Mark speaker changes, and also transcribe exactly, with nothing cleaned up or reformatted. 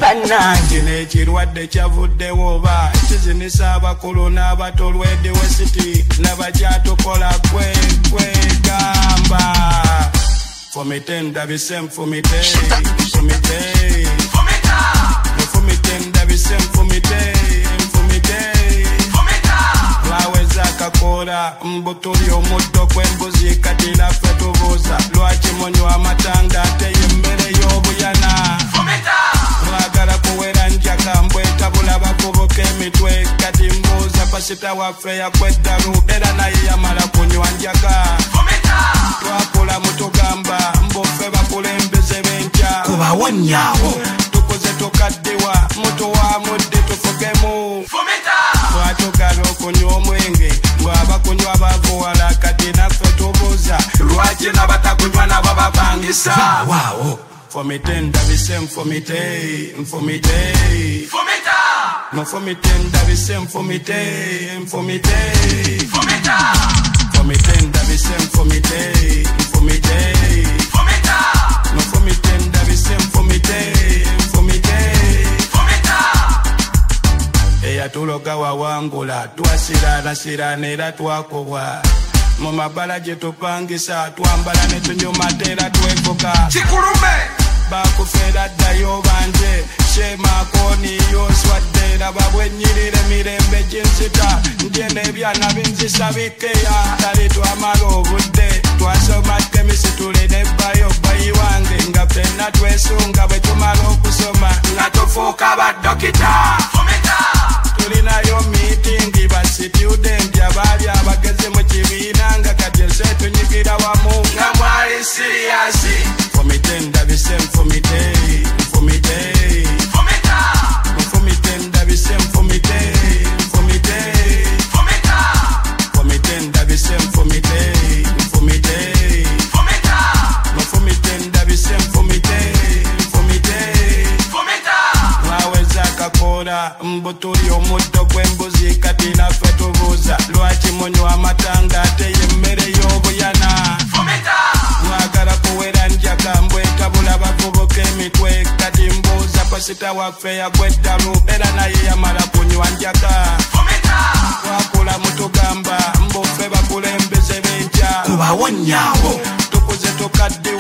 Speaker 1: bannange n'ekirwadde kyavuddewo oba kizinisa abakulu n'abato lwedi wesiti n'abakyatukola kwe kwegamba fomite ndabise nfumite nfumite nfumite ndabise nfumite nfumite laweza kakola mbutuli omuddo gw'embuzi kati naffe tubuuza lwaki munywa amatanga ate y'emmere y'obuyana mwagala kuwera njaka mbwetabula bakubuka emitwe kati mbuuza pasita waffe yakweddalu era naye yamala kunywa njaka twakula mutugamba mbuffe bakulembeze b'enkya kubawonyaawo tukuze tukaddiwa mutuwa mudde tufugemu twatugala okunywa omwenge ng'abakunywa bavuwala kati naffe tubuuza lwaki n'abatakunywa nabo babangisa waawo fomite ndabise nfumite nfumite nfumite ndabise nfumite nfumite fomite ndabise nfumite nfumite nfumite ndabise nfumite nfumite eyatuloga wawangula twasiraanasiraana era twakubwa mu mabala gye tupangisa twambala ne tunyumata era twefuka kikulume bakufeera ddayo banje shemakoni yoswadde raba bwennyirira emirembe gyensita ndye n'ebyana binzisabikeya tali twamala obudde twasoma kemisi tuli nebbayo bayi wange nga ffenna twesunga bwe tumala okusoma nga tufuuka baddokita tulinayo miitingi ba situdenti abaali abagezi mu kibiina nga kati ese tunyigira wamu nga mwali siriyasi fomite ndabise nfumite nfumite nfumite ndabise nfumite nfumite fomite ndabise nfumite nfumite nfumite ndabise nfumite nfumite mwaweza kakola mbutuli omuddo gw'embuzi kati naffe tubuuza lwaki munywa amatanga ate y'emmere y'obuyana mwagala kuwera njaka mbwetabula bavubuka emitwe kati mbuuza pasita waffe yagweddalu era naye yamala kunywa njaka twakula mutugamba mbuffe bakulembeze b'enkya kubawonyaawo tukuze tukaddiwa